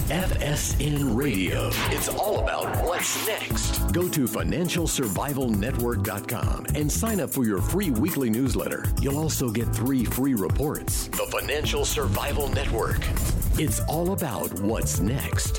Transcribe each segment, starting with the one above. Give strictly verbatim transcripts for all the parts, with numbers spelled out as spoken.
F S N Radio. It's all about what's next. Go to financial survival network dot com and sign up for your free weekly newsletter. You'll also get three free reports. The Financial Survival Network. It's all about what's next.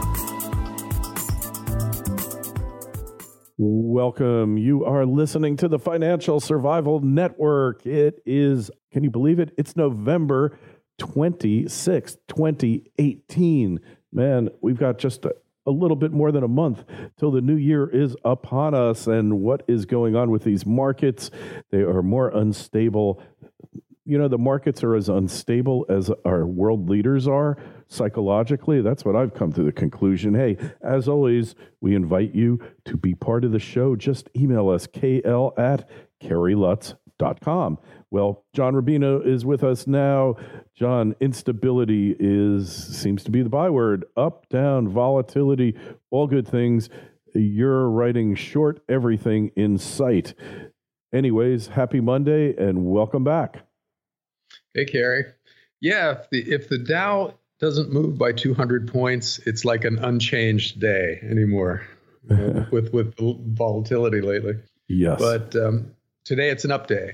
Welcome. You are listening to the Financial Survival Network. It is, can you believe it? It's November twenty-sixth, twenty eighteen. Man, we've got just a, a little bit more than a month till the new year is upon us. And what is going on with these markets? They are more unstable. You know, the markets are as unstable as our world leaders are psychologically. That's what I've come to the conclusion. Hey, as always, we invite you to be part of the show. Just email us, k l at kerry lutz dot com. Well, John Rubino is with us now. John, instability is seems to be the byword. Up, down, volatility, all good things. You're writing short everything in sight. Anyways, happy Monday and welcome back. Hey, Kerry. Yeah, if the if the Dow doesn't move by two hundred points, it's like an unchanged day anymore uh, with with volatility lately. Yes. But um, today it's an up day.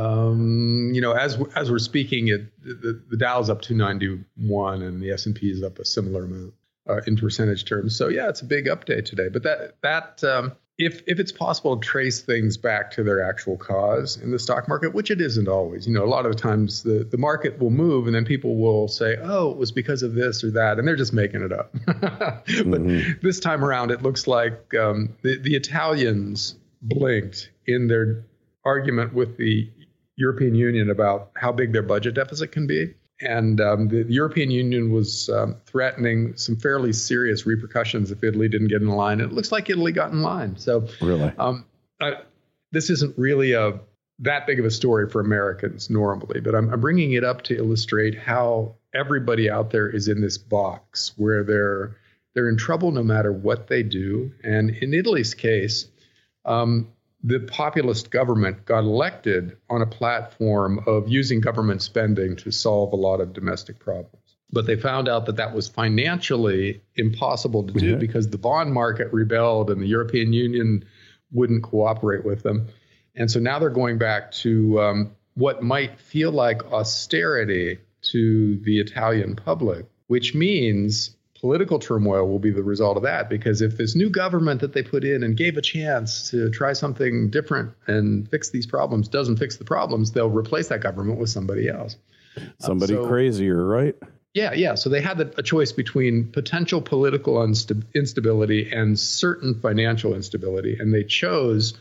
Um, you know, as as we're speaking, it the, the Dow's up two ninety-one and the S and P is up a similar amount uh, in percentage terms. So yeah, it's a big up day today. But that that um, if if it's possible to trace things back to their actual cause in the stock market, which it isn't always. You know, a lot of the times the, the market will move and then people will say, oh, it was because of this or that, and they're just making it up. But mm-hmm. this time around, it looks like um, the, the Italians blinked in their argument with the European Union about how big their budget deficit can be. And um, the, the European Union was um, threatening some fairly serious repercussions if Italy didn't get in line. And it looks like Italy got in line. So really, um, I, this isn't really a that big of a story for Americans normally, but I'm, I'm bringing it up to illustrate how everybody out there is in this box where they're they're in trouble no matter what they do. And in Italy's case, um, the populist government got elected on a platform of using government spending to solve a lot of domestic problems. But they found out that that was financially impossible to do mm-hmm. because the bond market rebelled and the European Union wouldn't cooperate with them. And so now they're going back to um, what might feel like austerity to the Italian public, which means political turmoil will be the result of that, because if this new government that they put in and gave a chance to try something different and fix these problems doesn't fix the problems, they'll replace that government with somebody else. Somebody um, so, crazier, right? Yeah, yeah. So they had a choice between potential political unsta- instability and certain financial instability, and they chose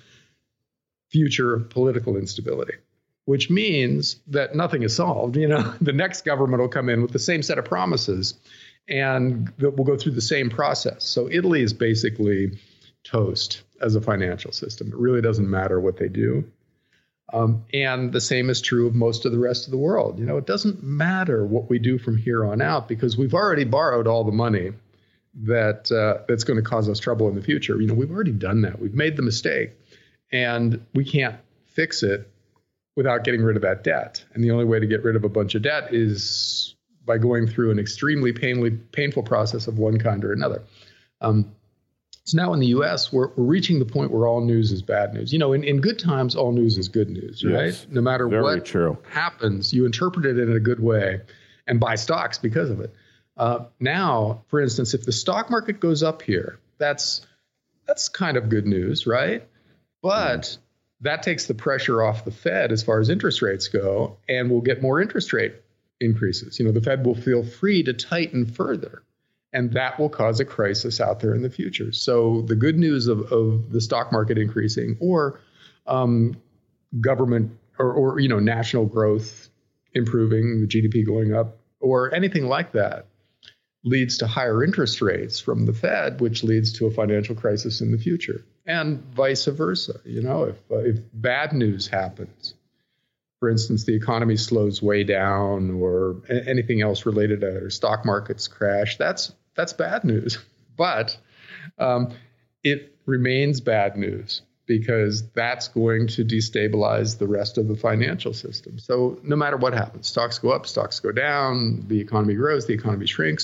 future political instability, which means that nothing is solved. You know, the next government will come in with the same set of promises, and we'll go through the same process. So Italy is basically toast as a financial system. It really doesn't matter what they do. Um, and the same is true of most of the rest of the world. You know, it doesn't matter what we do from here on out because we've already borrowed all the money that uh, that's going to cause us trouble in the future. You know, we've already done that. We've made the mistake, and we can't fix it without getting rid of that debt. And the only way to get rid of a bunch of debt is by going through an extremely painfully, painful process of one kind or another. Um, so now in the U S, we're, we're reaching the point where all news is bad news. You know, in, in good times, all news is good news, right? Yes, no matter what true. happens, you interpret it in a good way and buy stocks because of it. Uh, now, for instance, if the stock market goes up here, that's that's kind of good news, right? But mm. that takes the pressure off the Fed as far as interest rates go, and we'll get more interest rate increases. You know, the Fed will feel free to tighten further, and that will cause a crisis out there in the future. So the good news of, of the stock market increasing or um, government or, or, you know, national growth improving, the G D P going up or anything like that leads to higher interest rates from the Fed, which leads to a financial crisis in the future, and vice versa. You know, if uh, if bad news happens, for instance, the economy slows way down or a- anything else related to it, or stock markets crash, that's that's bad news. But um, it remains bad news because that's going to destabilize the rest of the financial system. So no matter what happens, stocks go up, stocks go down, the economy grows, the economy shrinks.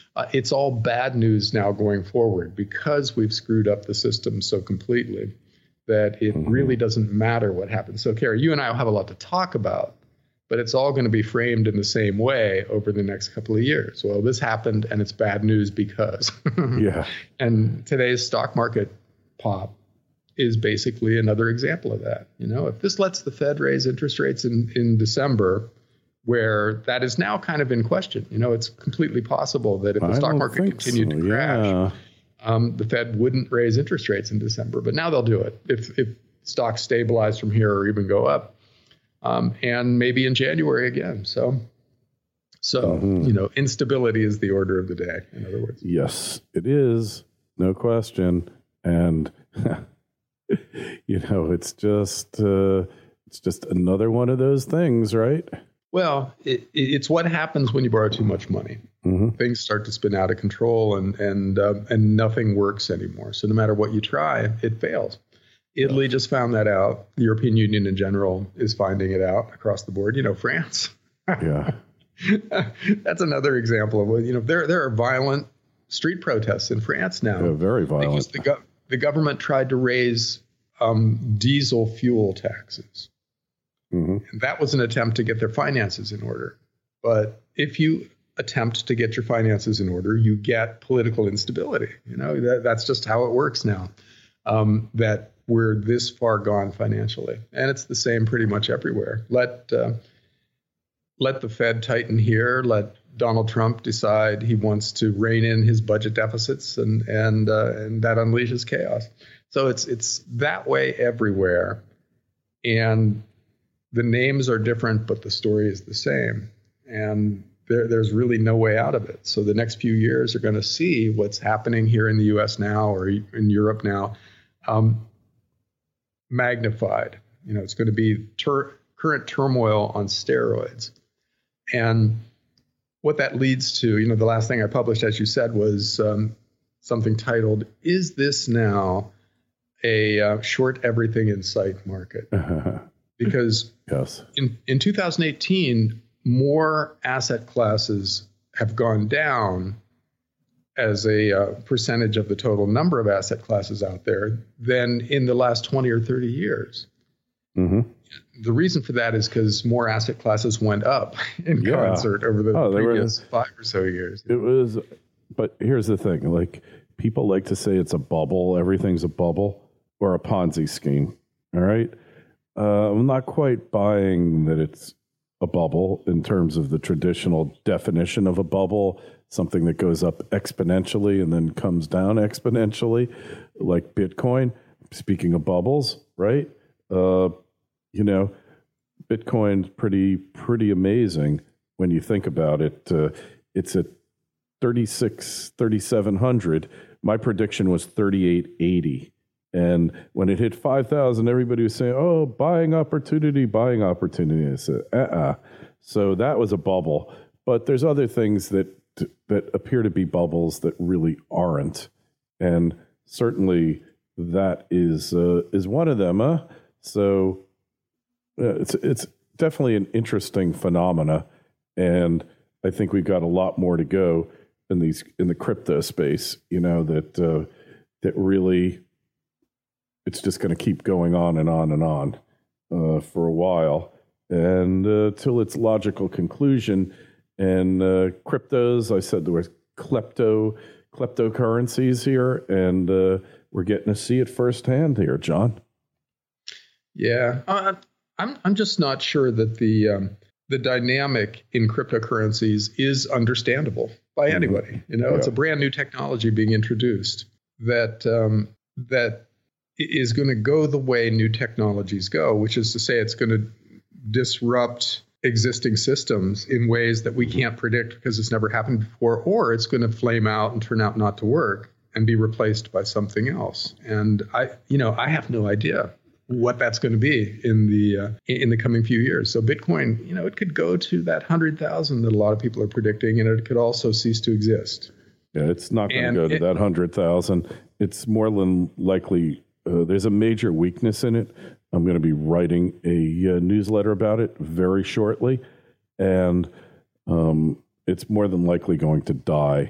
uh, it's all bad news now going forward because we've screwed up the system so completely that it mm-hmm. really doesn't matter what happens. So, Kerry, you and I will have a lot to talk about, but it's all going to be framed in the same way over the next couple of years. Well, this happened and it's bad news because. yeah. And today's stock market pop is basically another example of that. You know, if this lets the Fed raise interest rates in, in December, where that is now kind of in question, you know, it's completely possible that if the I stock market continued so. to crash, yeah. um, the Fed wouldn't raise interest rates in December. But now they'll do it if, if stocks stabilize from here or even go up. Um, and maybe in January again. So, so mm-hmm. you know, instability is the order of the day, in other words. Yes, it is. No question. And, you know, it's just uh, it's just another one of those things, right? Well, it, it's what happens when you borrow too much money. Mm-hmm. Things start to spin out of control and, and, uh, and nothing works anymore. So no matter what you try, it fails. Italy just found that out. The European Union in general is finding it out across the board. You know, France. Yeah. That's another example of what, you know, there there are violent street protests in France now. Yeah, very violent. Because the, go- the government tried to raise um, diesel fuel taxes. Mm-hmm. And that was an attempt to get their finances in order. But if you attempt to get your finances in order, you get political instability. You know, that, that's just how it works now. Um, that we're this far gone financially. And it's the same pretty much everywhere. Let uh, let the Fed tighten here. Let Donald Trump decide he wants to rein in his budget deficits, and and uh, and that unleashes chaos. So it's it's that way everywhere. And the names are different, but the story is the same. And there, there's really no way out of it. So the next few years are going to see what's happening here in the U S now or in Europe now. Um, magnified. You know, it's going to be tur- current turmoil on steroids. And what that leads to, you know, the last thing I published, as you said, was um, something titled, "Is This Now a uh, Short Everything in Sight Market?" Because yes. in, in two thousand eighteen, more asset classes have gone down as a uh, percentage of the total number of asset classes out there than in the last twenty or thirty years. Mm-hmm. The reason for that is because more asset classes went up in yeah. concert over the oh, previous were, five or so years. It was, but here's the thing, like people like to say it's a bubble, everything's a bubble or a Ponzi scheme. All right. Uh, I'm not quite buying that it's a bubble in terms of the traditional definition of a bubble, something that goes up exponentially and then comes down exponentially, like Bitcoin. Speaking of bubbles, right? Uh, you know, Bitcoin's pretty pretty amazing when you think about it. Uh, it's at thirty-six, thirty-seven hundred. My prediction was thirty-eight eighty. And when it hit five thousand, everybody was saying, oh, buying opportunity, buying opportunity. I said, uh-uh. So that was a bubble. But there's other things that that appear to be bubbles that really aren't. And certainly that is uh, is one of them. Huh? So uh, it's it's definitely an interesting phenomena. And I think we've got a lot more to go in these in the crypto space, you know, that uh, that really it's just going to keep going on and on and on uh, for a while, and uh, till its logical conclusion. And uh, cryptos, I said there was klepto kleptocurrencies here, and uh, we're getting to see it firsthand here, John. Yeah, uh, I'm I'm just not sure that the um, the dynamic in cryptocurrencies is understandable by anybody. Mm-hmm. You know, yeah. It's a brand new technology being introduced that um, that. is going to go the way new technologies go, which is to say it's going to disrupt existing systems in ways that we can't predict because it's never happened before, or it's going to flame out and turn out not to work and be replaced by something else. And I, you know, I have no idea what that's going to be in the uh, in the coming few years. So Bitcoin, you know, it could go to that one hundred thousand that a lot of people are predicting, and it could also cease to exist. Yeah, it's not going to go to it, that one hundred thousand. It's more than likely. Uh, there's a major weakness in it. I'm going to be writing a uh, newsletter about it very shortly, and um, it's more than likely going to die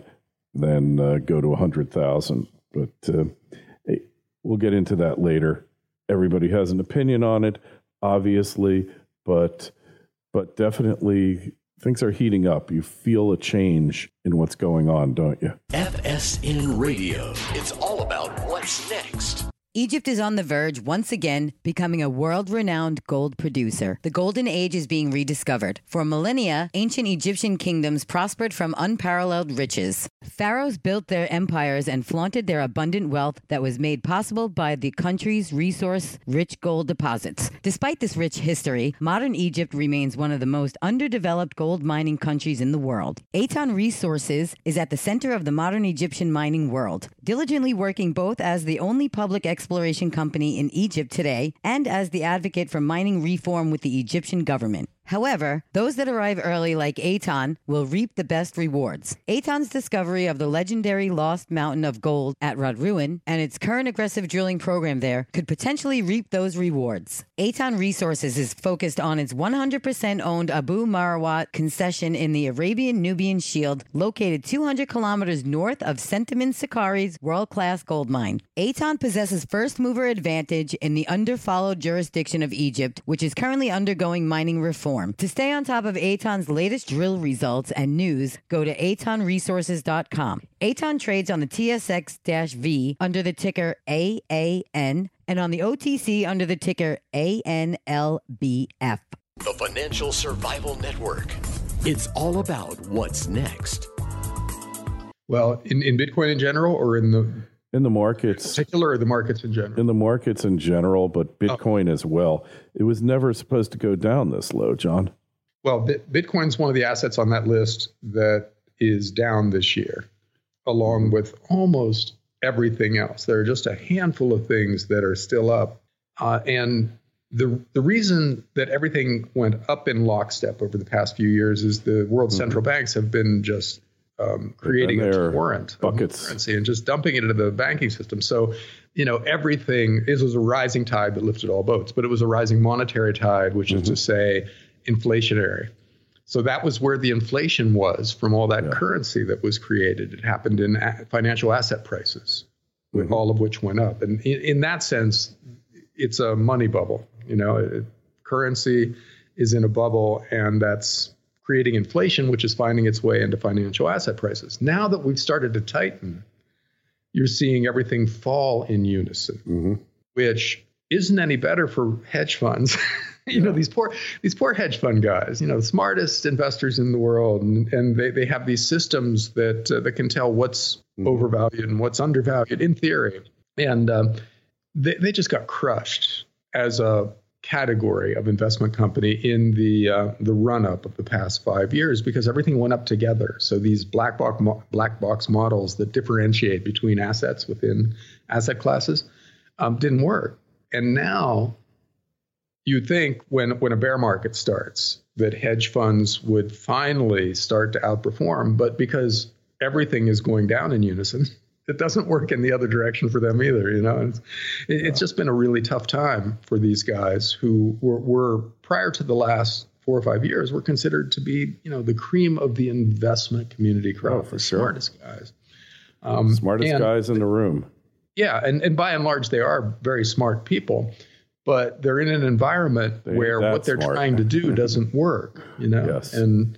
then uh, go to one hundred thousand. But uh, hey, we'll get into that later. Everybody has an opinion on it, obviously, but but definitely things are heating up. You feel a change in what's going on, don't you? F S N Radio. It's all about what's next. Egypt is on the verge, once again, becoming a world-renowned gold producer. The Golden Age is being rediscovered. For millennia, ancient Egyptian kingdoms prospered from unparalleled riches. Pharaohs built their empires and flaunted their abundant wealth that was made possible by the country's resource-rich gold deposits. Despite this rich history, modern Egypt remains one of the most underdeveloped gold mining countries in the world. Aton Resources is at the center of the modern Egyptian mining world, diligently working both as the only public exploration company in Egypt today and as the advocate for mining reform with the Egyptian government. However, those that arrive early like Aton will reap the best rewards. Aton's discovery of the legendary Lost Mountain of Gold at Rodruin and its current aggressive drilling program there could potentially reap those rewards. Aton Resources is focused on its one hundred percent owned Abu Marawat concession in the Arabian-Nubian Shield, located two hundred kilometers north of Centamin Sakari's world-class gold mine. Aton possesses first-mover advantage in the under-followed jurisdiction of Egypt, which is currently undergoing mining reform. To stay on top of Aton's latest drill results and news, go to aton resources dot com. Aton trades on the T S X V under the ticker A A N and on the O T C under the ticker A N L B F. The Financial Survival Network. It's all about what's next. Well, in, in Bitcoin in general, or in the In the markets, particular, or the markets in general? In the markets in general, but Bitcoin oh. as well. It was never supposed to go down this low, John. Well, Bitcoin's one of the assets on that list that is down this year, along with almost everything else. There are just a handful of things that are still up. Uh, and the the reason that everything went up in lockstep over the past few years is the world mm-hmm. central banks have been just Um, creating a torrent buckets. of currency and just dumping it into the banking system. So, you know, everything, it was a rising tide that lifted all boats, but it was a rising monetary tide, which mm-hmm. is to say inflationary. So that was where the inflation was from all that yeah. currency that was created. It happened in a- financial asset prices, mm-hmm. all of which went up. And in, in that sense, it's a money bubble. You know, it, currency is in a bubble, and that's creating inflation, which is finding its way into financial asset prices. Now that we've started to tighten, you're seeing everything fall in unison, mm-hmm. which isn't any better for hedge funds. you yeah. know, these poor these poor hedge fund guys, you know, the smartest investors in the world, and, and they, they have these systems that uh, that can tell what's mm-hmm. overvalued and what's undervalued in theory. And um, they, they just got crushed as a category of investment company in the uh, the run up of the past five years because everything went up together. So these black box mo- black box models that differentiate between assets within asset classes um, didn't work. And now you'd think when when a bear market starts that hedge funds would finally start to outperform, but because everything is going down in unison, it doesn't work in the other direction for them either. You know, it's, it's just been a really tough time for these guys who were, were prior to the last four or five years were considered to be, you know, the cream of the investment community crowd, oh, for the sure. smartest guys. Um, smartest and, guys in the room. Yeah, and, and by and large, they are very smart people, but they're in an environment they where what they're smart. trying to do doesn't work. You know, yes. and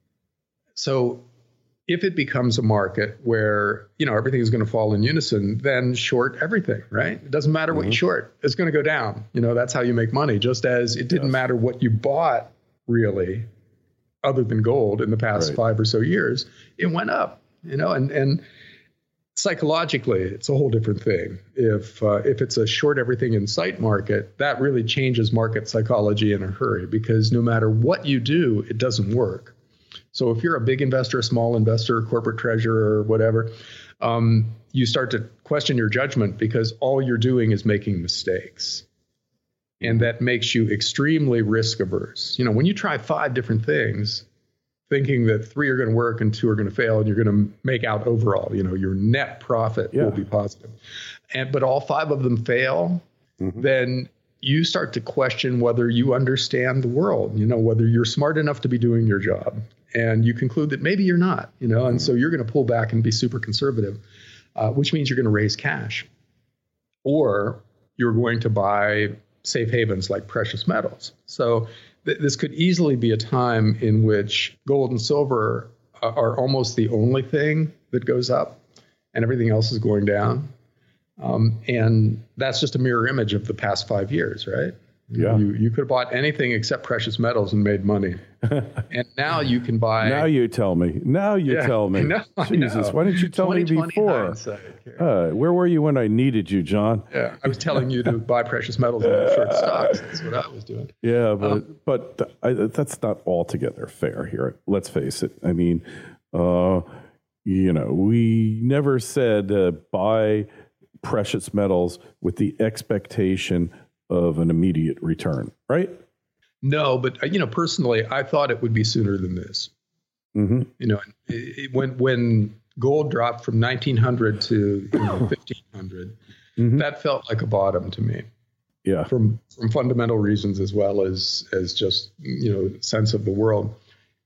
so. If it becomes a market where, you know, everything is going to fall in unison, then short everything, right? It doesn't matter what mm-hmm. you short. It's going to go down. You know, that's how you make money, just as it didn't yes. matter what you bought, really, other than gold in the past right. five or so years. It went up, you know, and, and psychologically, it's a whole different thing. If uh, if it's a short everything in sight market, that really changes market psychology in a hurry because no matter what you do, it doesn't work. So if you're a big investor, a small investor, corporate treasurer, or whatever, um, you start to question your judgment because all you're doing is making mistakes. And that makes you extremely risk averse. You know, when you try five different things, thinking that three are going to work and two are going to fail, and you're going to make out overall, you know, your net profit yeah. will be positive. And but all five of them fail, mm-hmm. then you start to question whether you understand the world, you know, whether you're smart enough to be doing your job. and you conclude that maybe you're not, you know, and so you're going to pull back and be super conservative, uh, which means you're going to raise cash, or you're going to buy safe havens like precious metals. So th- this could easily be a time in which gold and silver are, are almost the only thing that goes up, and everything else is going down. Um, and that's just a mirror image of the past five years, right? Yeah. You, you could have bought anything except precious metals and made money. And now you can buy. Now you tell me. Now you Yeah, tell me. I know, I Jesus, know. why didn't you tell me twenty twenty before? hindsight. Uh, where were you when I needed you, John? Yeah, I was telling you to buy precious metals and short stocks. That's what I was doing. Yeah, but Um, but th- I, that's not altogether fair here. Let's face it. I mean, uh, you know, we never said uh, buy precious metals with the expectation of an immediate return, right? No, but uh, you know, personally, I thought it would be sooner than this. Mm-hmm. You know, it, it, when when gold dropped from nineteen hundred to you know, fifteen hundred, Mm-hmm. that felt like a bottom to me. Yeah. From from fundamental reasons as well as as just you know sense of the world,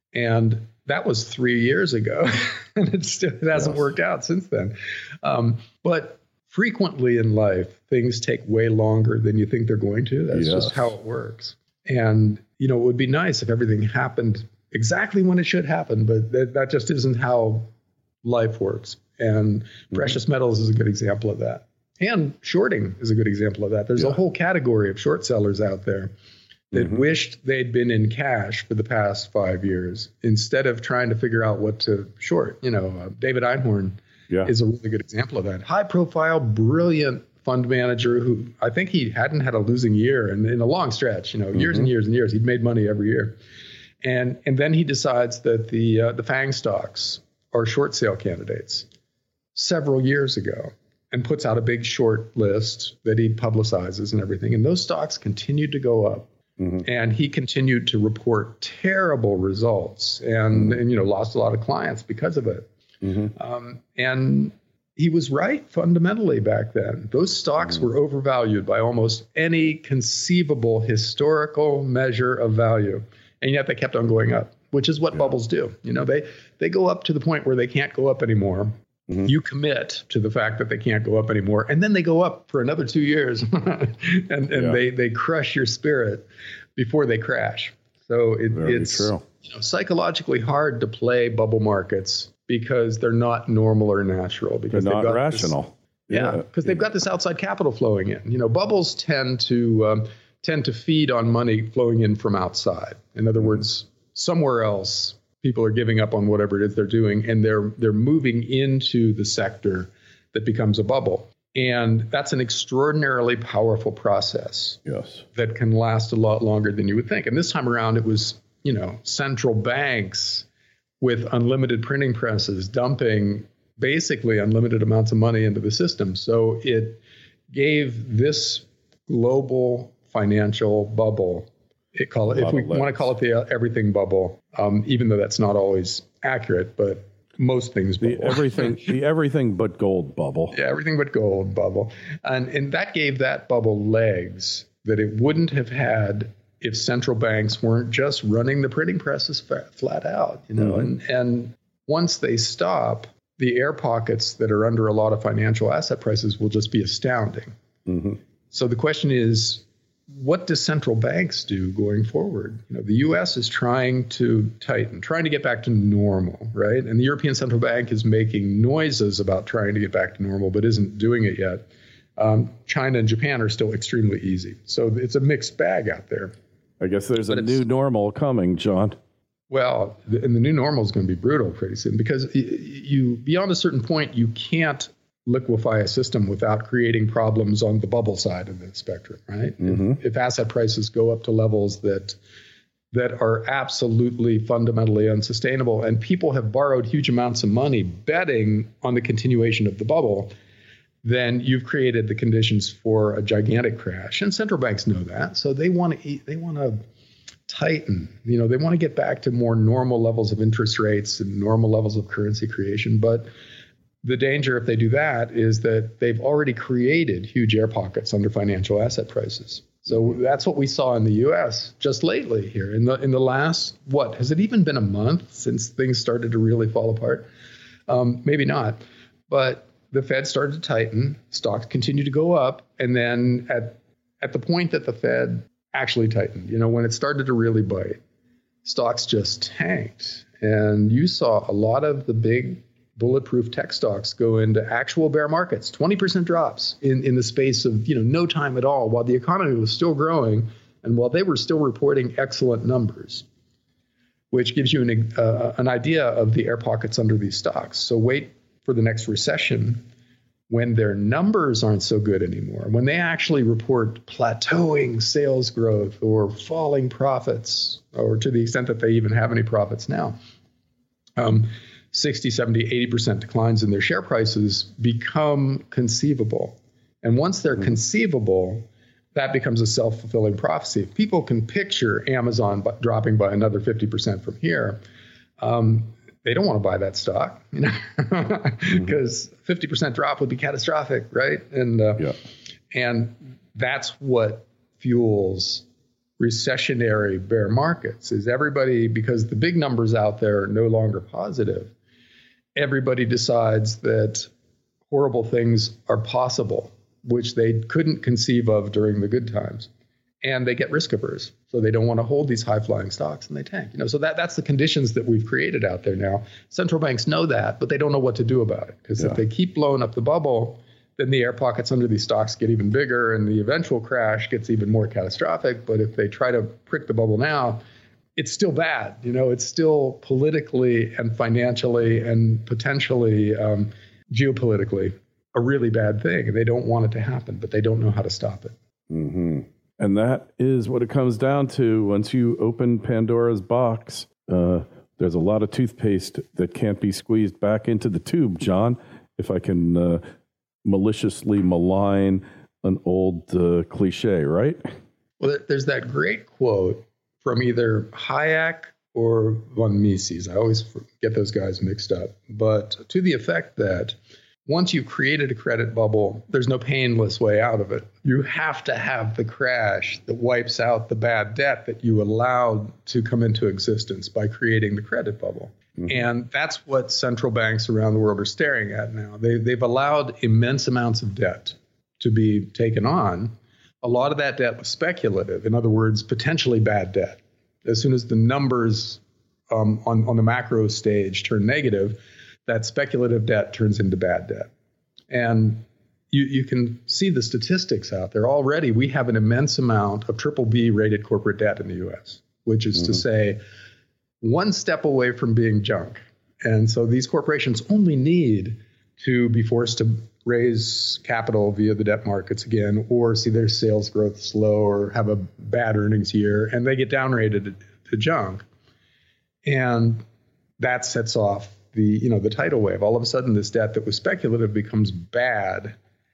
and that was three years ago, and it still it hasn't Yes. worked out since then. Um, but frequently in life, things take way longer than you think they're going to. That's Yes. just how it works. And you know, it would be nice if everything happened exactly when it should happen, but that, that just isn't how life works. And Mm-hmm. precious metals is a good example of that. And shorting is a good example of that. There's Yeah. a whole category of short sellers out there that Mhm. wished they'd been in cash for the past five years instead of trying to figure out what to short. You know, uh, David Einhorn Yeah. is a really good example of that. High profile, brilliant fund manager who I think he hadn't had a losing year in, in a long stretch, you know, years Mhm. and years and years. He'd made money every year. And and then he decides that the uh, the FANG stocks are short sale candidates several years ago, and puts out a big short list that he publicizes and everything. And those stocks continued to go up. Mhm. And he continued to report terrible results and, and, you know, lost a lot of clients because of it. Mhm. Um, and he was right fundamentally back then. Those stocks were overvalued by almost any conceivable historical measure of value. And yet they kept on going up, which is what bubbles do. You know, they, they go up to the point where they can't go up anymore. Mhm. You commit to the fact that they can't go up anymore, and then they go up for another two years, and, and Yeah. they, they crush your spirit before they crash. So it, Very it's true. you know, psychologically hard to play bubble markets because they're not normal or natural. They're Because they've not got rational. This, yeah, because they've got this outside capital flowing in. You know, bubbles tend to um, tend to feed on money flowing in from outside. In other words, somewhere else, people are giving up on whatever it is they're doing, and they're they're moving into the sector that becomes a bubble. And that's an extraordinarily powerful process Yes. that can last a lot longer than you would think. And this time around, it was, you know, central banks with unlimited printing presses dumping basically unlimited amounts of money into the system. So it gave this global financial bubble, it call it, A if lot we of want to legs. call it the everything bubble, um, even though that's not always accurate, but most things The bubble. everything, the everything but gold bubble. Yeah, everything but gold bubble. And and that gave that bubble legs that it wouldn't have had if central banks weren't just running the printing presses fa- flat out, you know. Mhm. And and once they stop, the air pockets that are under a lot of financial asset prices will just be astounding. Mm-hmm. So the question is, what do central banks do going forward? You know, the U S is trying to tighten, trying to get back to normal, right? And the European Central Bank is making noises about trying to get back to normal, but isn't doing it yet. Um, China and Japan are still extremely easy. So it's a mixed bag out there. I guess there's But a it's- new normal coming, John. Well, the, and the new normal is going to be brutal pretty soon because y- you, beyond a certain point, you can't liquefy a system without creating problems on the bubble side of the spectrum, right? Mhm. If, if asset prices go up to levels that that are absolutely fundamentally unsustainable, and people have borrowed huge amounts of money betting on the continuation of the bubble, then you've created the conditions for a gigantic crash. And central banks know that, so they want to they want to tighten. You know, they want to get back to more normal levels of interest rates and normal levels of currency creation, but the danger if they do that is that they've already created huge air pockets under financial asset prices. So that's what we saw in the U S just lately here. In the in the last, what, has it even been a month since things started to really fall apart? Um, maybe not. But the Fed started to tighten, stocks continued to go up, and then at at the point that the Fed actually tightened, you know, when it started to really bite, stocks just tanked. And you saw a lot of the big bulletproof tech stocks go into actual bear markets, twenty percent drops in, in the space of, you know, no time at all, while the economy was still growing and while they were still reporting excellent numbers, which gives you an, uh, an idea of the air pockets under these stocks. So wait for the next recession when their numbers aren't so good anymore, when they actually report plateauing sales growth or falling profits, or to the extent that they even have any profits now. Um, sixty, seventy, eighty percent declines in their share prices become conceivable. And once they're mm-hmm. conceivable, that becomes a self-fulfilling prophecy. If people can picture Amazon b- dropping by another fifty percent from here, um, they don't want to buy that stock, you know, because mm-hmm. fifty percent drop would be catastrophic, right? And uh, yeah. and that's what fuels recessionary bear markets, is everybody, because the big numbers out there are no longer positive, everybody decides that horrible things are possible, which they couldn't conceive of during the good times. And they get risk averse. So they don't want to hold these high flying stocks and they tank. You know, so that, that's the conditions that we've created out there now. Central banks know that, but they don't know what to do about it. Because yeah. if they keep blowing up the bubble, then the air pockets under these stocks get even bigger and the eventual crash gets even more catastrophic. But if they try to prick the bubble now, it's still bad. You know, it's still politically and financially and potentially um, geopolitically a really bad thing. And they don't want it to happen, but they don't know how to stop it. Mm-hmm. And that is what it comes down to. Once you open Pandora's box, uh, there's a lot of toothpaste that can't be squeezed back into the tube, John, if I can uh, maliciously malign an old uh, cliche, right? Well, there's that great quote from either Hayek or von Mises. I always get those guys mixed up. But to the effect that once you've created a credit bubble, there's no painless way out of it. You have to have the crash that wipes out the bad debt that you allowed to come into existence by creating the credit bubble. Mm-hmm. And that's what central banks around the world are staring at now. They, they've allowed immense amounts of debt to be taken on. A lot of that debt was speculative. In other words, potentially bad debt. As soon as the numbers um, on, on the macro stage turn negative, that speculative debt turns into bad debt. And you, you can see the statistics out there. Already, we have an immense amount of triple B rated corporate debt in the U S, which is mm-hmm. to say one step away from being junk. And so these corporations only need to be forced to raise capital via the debt markets again, or see their sales growth slow or have a bad earnings year, and they get downrated to junk. And that sets off the, you know, the tidal wave. All of a sudden, this debt that was speculative becomes bad,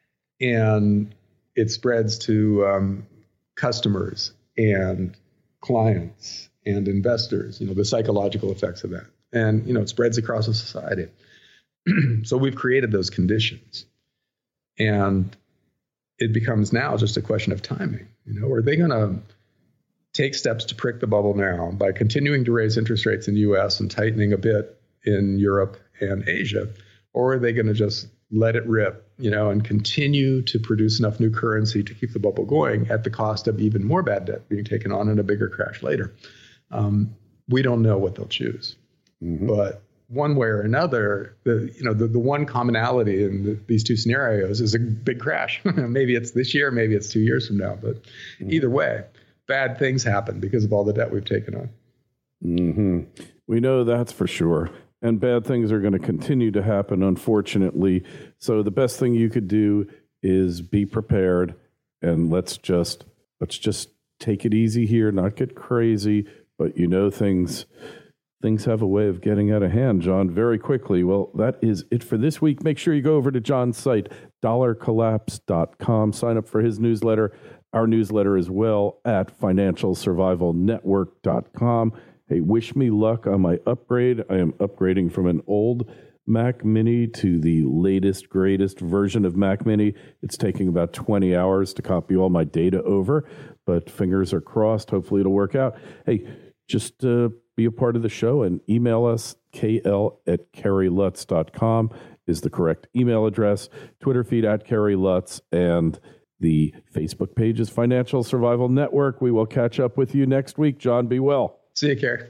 and it spreads to um, customers and clients and investors, you know, the psychological effects of that. And, you know, it spreads across a society. So we've created those conditions. And it becomes now just a question of timing. You know, are they going to take steps to prick the bubble now by continuing to raise interest rates in the U S and tightening a bit in Europe and Asia? Or are they going to just let it rip, you know, and continue to produce enough new currency to keep the bubble going at the cost of even more bad debt being taken on and a bigger crash later? Um, we don't know what they'll choose. Mm-hmm. But one way or another, the you know the, the one commonality in the, these two scenarios is a big crash. Maybe it's this year, maybe it's two years from now. But mm-hmm. either way, bad things happen because of all the debt we've taken on. Mm-hmm. We know that's for sure. And bad things are going to continue to happen, unfortunately. So the best thing you could do is be prepared, and let's just let's just take it easy here, not get crazy. But you know things. Things have a way of getting out of hand, John, very quickly. Well, that is it for this week. Make sure you go over to John's site, dollar collapse dot com. Sign up for his newsletter, our newsletter as well, at financial survival network dot com. Hey, wish me luck on my upgrade. I am upgrading from an old Mac Mini to the latest, greatest version of Mac Mini. It's taking about twenty hours to copy all my data over, but fingers are crossed. Hopefully it'll work out. Hey, just uh, be a part of the show and email us. K L at Kerry Lutz dot com is the correct email address. Twitter feed at Kerry Lutz, and the Facebook page is Financial Survival Network. We will catch up with you next week. John, be well. See you, Kerry.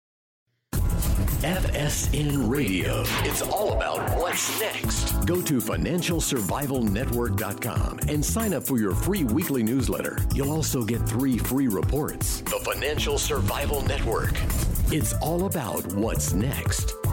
F S N Radio. It's all about what's next. Go to Financial Survival Network dot com and sign up for your free weekly newsletter. You'll also get three free reports. The Financial Survival Network. It's all about what's next.